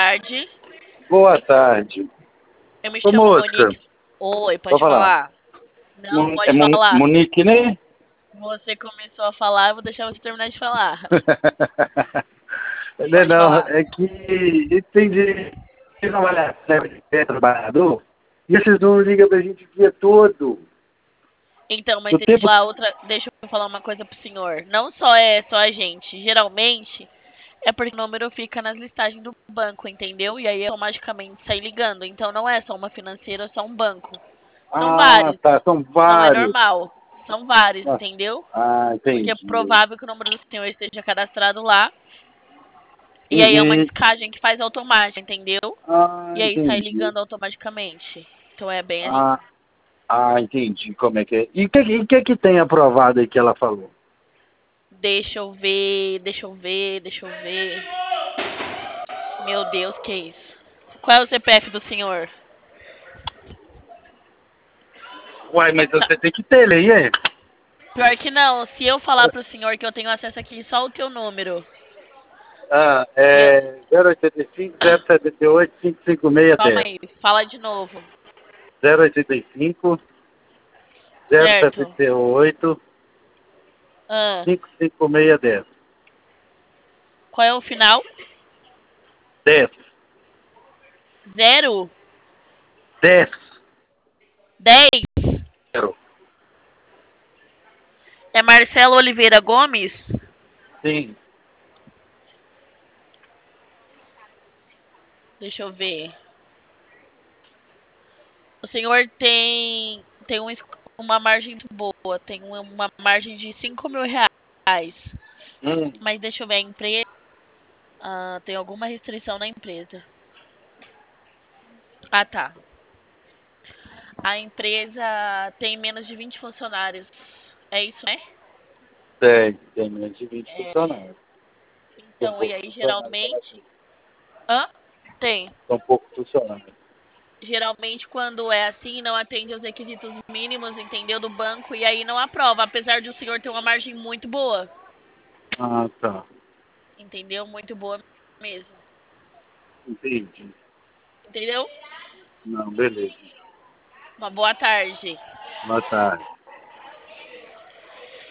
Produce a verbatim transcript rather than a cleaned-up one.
tarde. Boa tarde. Eu me Ô, chamo moça, Monique. Oi, pode pode falar. falar? Não, Mon- É pode Mon- falar. Monique, né? Você começou a falar, eu vou deixar você terminar de falar. Não, é Pode não, falar. é que entendi. Você trabalha é trabalhador e vocês não ligam pra gente o dia todo. Então, mas O deixa eu tempo. falar outra, deixa eu falar uma coisa pro senhor. Não só é só a gente, geralmente é porque o número fica nas listagens do banco, entendeu? E aí automaticamente sai ligando. Então não é só uma financeira, é só um banco. São Ah, vários. tá, são Não é vários. normal. São vários, Nossa. entendeu? Ah, Porque é entendi. provável que o número do senhor esteja cadastrado lá. E aí é uma Uhum. discagem que faz automática, entendeu? Ah, E aí sai entendi. ligando automaticamente. Então é bem assim. Ah, ah, entendi como é que é. E o que, e que que tem aprovado aí que ela falou? Deixa eu ver, deixa eu ver, deixa eu ver. Meu Deus, que isso? Qual é o C P F do senhor? Uai, mas Tá. você tem que ter ele aí, é? Pior que não, se eu falar pro senhor que eu tenho acesso aqui só o teu número. Ah, E eu... é zero oitenta e cinco, zero setenta e oito, cinco cinco seis Calma dez. aí, fala de novo. zero oitenta e cinco, zero setenta Certo? e oito, Ah, cinco cinco seis dez. qual é o final? dez. Zero? dez. Dez? Zero. É Marcelo Oliveira Gomes? Sim. Deixa eu ver. O senhor tem, tem um, es- uma margem muito boa, tem uma, uma margem de cinco mil reais. Hum. Mas deixa eu ver, a empresa ah, tem alguma restrição na empresa. Ah, tá. A empresa tem menos de vinte funcionários. É isso, né? Tem. Tem menos de vinte É. funcionários. São Então, e poucos aí funcionários para geralmente. Hã? Tem. São poucos funcionários. Geralmente, quando é assim, não atende aos requisitos mínimos, entendeu? Do banco, e aí não aprova, apesar de o senhor ter uma margem muito boa. Ah, tá. Entendeu? Muito boa mesmo. Entendi. Entendeu? Não, beleza. Uma boa tarde. Boa tarde.